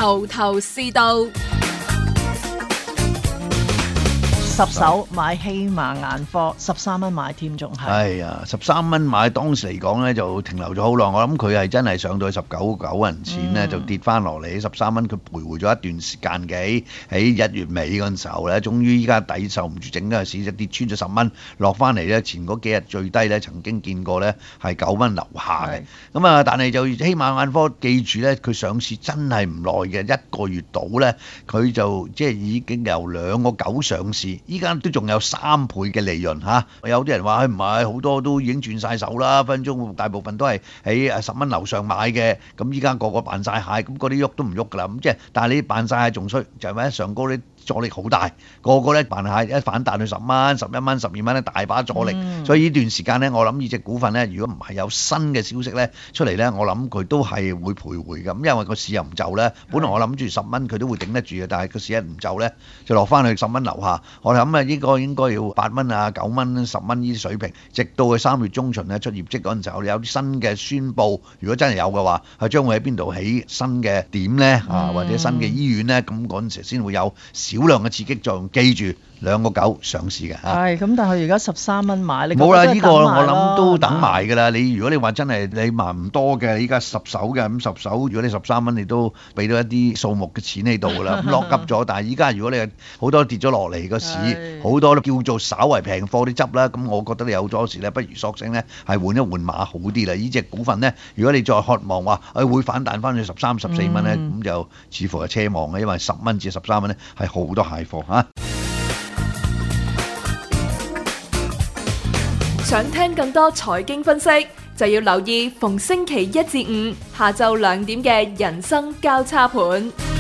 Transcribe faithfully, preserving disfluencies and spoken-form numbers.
頭頭是道。 十手買希瑪眼科，十三蚊買添，仲係。 係啊，十三蚊買當時嚟講咧就停留咗好耐，我諗佢係真係上到去十九九銀錢咧， 嗯、 就跌翻落嚟十三蚊，佢徘徊咗一段時間幾，喺一月尾嗰陣時候咧，終於依家抵受唔住整個市就跌穿咗十蚊，落翻嚟咧，前嗰幾日最低咧曾經見過咧係九蚊樓下嘅，咁啊但係就希瑪眼科記住咧，佢上市真係唔耐嘅，一個月到咧佢就即係已經由兩個九上市。依家都仲有三倍嘅利潤嚇，有啲人話唔係好多都已經轉晒手啦，分分鐘大部分都係喺誒十蚊樓上買嘅，咁依家個個扮晒蟹，咁嗰啲喐都唔喐㗎啦，咁即係但係你扮晒蟹仲衰，就係咪上高啲阻力好大，個個咧扮蟹一反彈去十蚊、十一蚊、十二蚊咧大把阻力，嗯、所以呢段時間咧，我諗呢隻股份咧，如果唔係有新嘅消息咧出嚟咧，我諗佢都係會徘徊嘅，咁因為個市又唔就咧，本來我諗住十蚊佢都會頂得住嘅，但係個市一唔就咧，就落翻去十蚊樓下，我諗啊應該應該要八蚊啊、九蚊、十蚊呢啲水平，直到佢三月中旬咧出業績嗰陣時候，有啲新嘅宣佈，如果真係有嘅話，係將會喺邊度起新嘅點咧啊，或者新嘅醫院咧，咁嗰陣時先會有少量嘅刺激作用。記住兩個九上市嘅嚇， 係咁，但係而家十三蚊買，你冇啦，呢個我諗諗都等埋㗎啦。你如果你話真係你買唔多嘅，依家十手嘅咁十手，如果你十三蚊，你都俾到一啲數目嘅錢喺度㗎啦，咁落急咗。但係依家如果你好多跌咗落嚟個市，好多都叫做稍為平貨啲執啦，咁我覺得你有咗時咧，不如索性咧係換一換馬好啲啦。呢隻股份咧，如果你再渴望話誒會反彈翻去十三、十四蚊咧，咁、嗯、就似乎係奢望嘅，因為十蚊至十三蚊咧係好多蟹貨嚇。 想聽更多財經分析，就要留意逢星期一至五下晝兩點嘅人生交叉盤。